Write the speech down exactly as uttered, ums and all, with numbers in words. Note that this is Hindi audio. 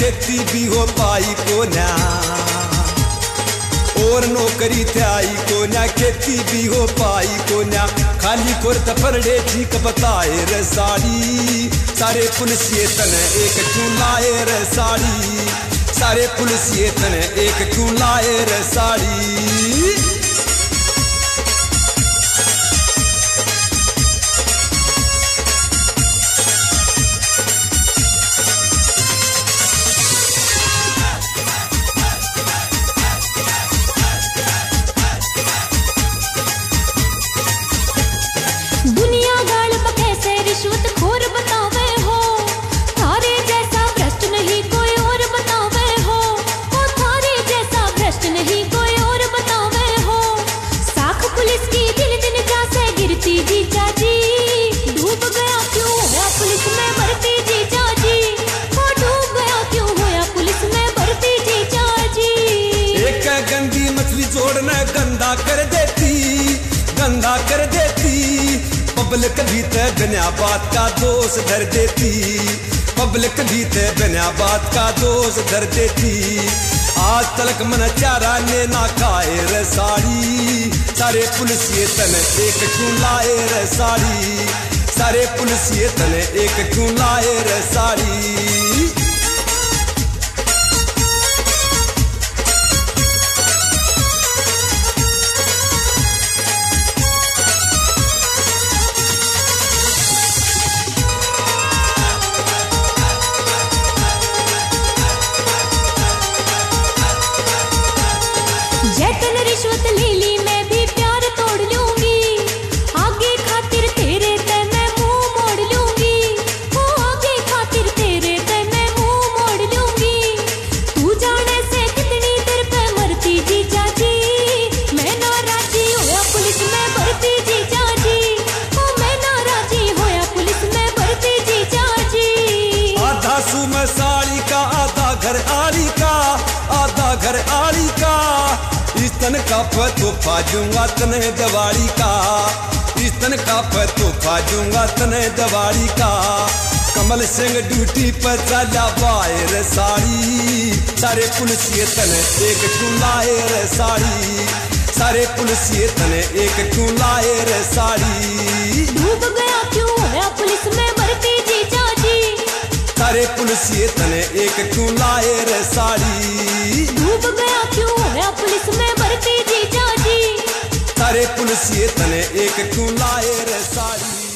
खेती भी हो पाई को ना, और नौकरी त्याई को ना, खेती भी हो पाई को ना, खाली कोरत फरड़े ठीक बताए रे साड़ी। सारे पुलिसिए तने एक क्यों लाए रे साड़ी, सारे पुलिसिए तने एक क्यों लाए रे साड़ी। दुनिया गाल कैसे रिश्वत खोर बतावे हो, थारे जैसा भ्रष्ट नहीं कोई और बतावे हो, ओ थारे जैसा भ्रष्ट नहीं कोई और बतावे हो। साख पुलिस की दिन दिन जा से गिरती जी चाची, डूब गया क्यों होया पुलिस में भर्ती जी चाची, ओ डूब गया क्यों होया पुलिस में भर्ती जी चाची। एक गंदी मछली जोड़ना गंदा कर देती, गंदा कर देती, पब्लिक भी ते बिना बात का दोष धर देती, पब्लिक भी ते बिना बात का दोष धर देती। आज तलक मन चारा ने ना खाए रे साड़ी, सारे पुलिसिए तने एक क्यों लाए रे साड़ी, सारे पुलिसिए तने एक क्यों लाए रे साड़ी। जैतन रिश्वत ले ली मैं भी प्यार तोड़ लूंगी, आगे खातिर तेरे ते मैं मुंह मोड़ लूंगी, ओ आगे खातिर तेरे ते मैं मुंह मोड़ लूंगी। तू जाने से कितनी देर पे मरती जी चाची, मैं नाराजी होया पुलिस में भर्ती जी चाची, ओ मैं नाराजी होया पुलिस में भर्ती जी चाची। आधा सू में साड़ी का, आधा घर आली का, आधा घर आली का, इस तन का तोहफा दूंगा तने दिवाली का, इस तन का तोहफा दूंगा तने दिवाली का। कमल सिंह ड्यूटी पर चला बाए रे साड़ी, सारे पुलिसिए तने एक क्यों लाए रे साड़ी, सारे पुलिसिए तने एक क्यों लाए रे साड़ी। डूब गया क्यों होया पुलिस में भर्ती जी चाची, सारे पुलिसिए तने एक क्यों लाए रे साड़ी। डूब गया क्यों होया पुलिस में भर्ती जी चाची, सारे पुलिसिए तने एक क्यों लाए रे साड़ी।